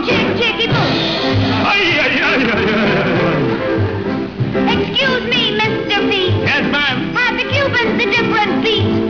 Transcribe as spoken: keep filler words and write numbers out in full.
Chick, chicky, boo. Ay, ay, ay, ay, ay. Excuse me, Mister Pete. Yes, ma'am. Have the Cubans a different beat?